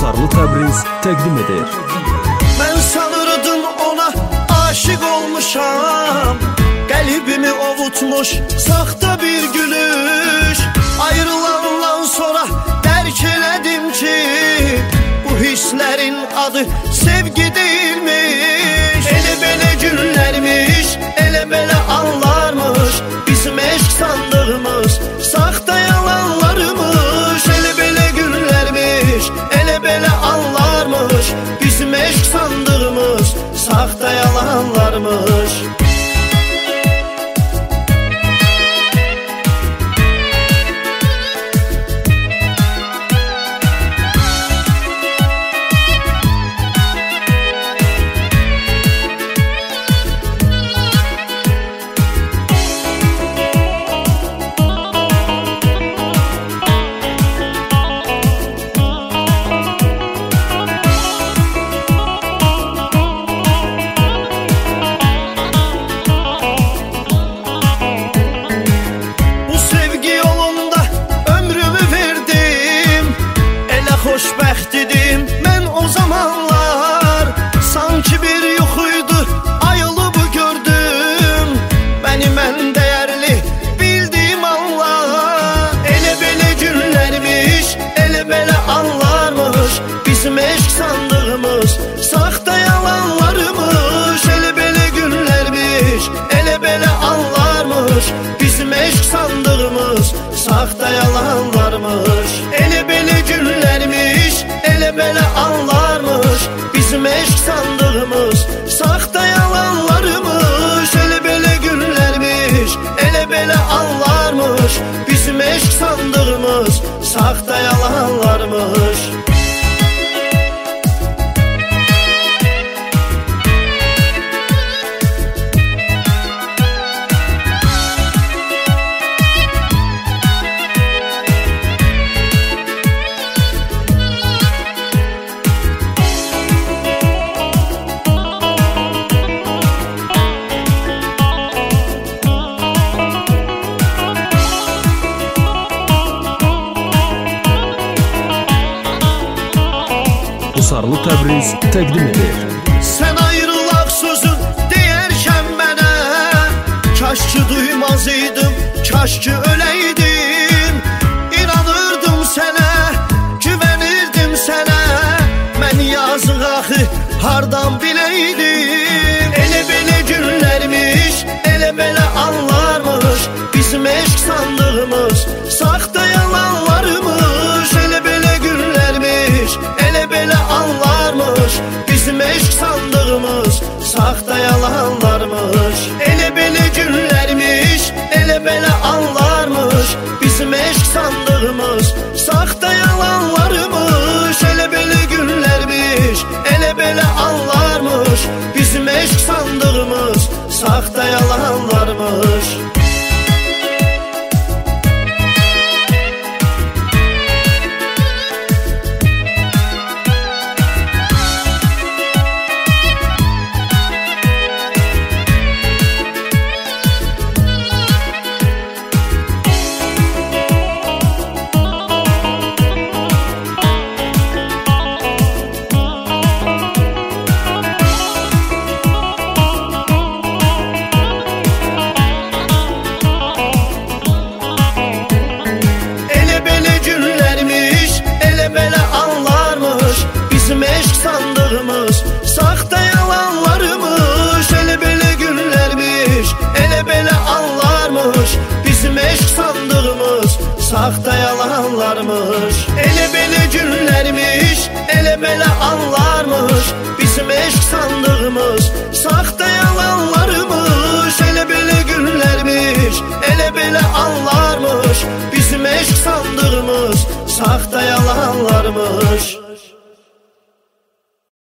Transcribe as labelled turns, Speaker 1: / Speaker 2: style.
Speaker 1: Usarlı Təbriz təqdim edir.
Speaker 2: Mən sanırdım ona aşık olmuşam, qəlbimi ovutmuş saxta bir gülüş. Ayrılandan sonra dərk elədim ki, bu hisslərin adı sevgi deyilmiş. Elə belə günlərmiş, elə belə anlarmış, bizim eşq sandığımız saxta yalanlarmış. Elə belə günlərmiş, elə belə anlarmış, bizim eşq sandığımız saxta yalanlarmış. Xoşbəxt idim mən o zamanlar, sanki bir yuxuydu ayılıb gördüm bəni, mən dəyərli bildiyim anlar. Elə belə günlərmiş, elə belə anlarmış, bizim eşq sandığımız saxta yalanlarmış. Elə belə günlərmiş, elə belə anlarmış, bizim eşq sandığımız saxta yalanlarmış. Elə belə günlərmiş, elə belə anlarmış, bizim eşq sandığımız saxta yalanlarmış. Elə belə günlərmiş, elə belə anlarmış, bizim eşq sandığımız saxta yalanlarmış.
Speaker 1: Usarlı Təbriz təqdim edir.
Speaker 2: Sən ayrılaq sözün deyərkən mənə, kaş ki duymaz idim, kaş ki öləydim. İnanırdım sənə, güvənirdim sənə, mən yazıq axı hardan biləydim.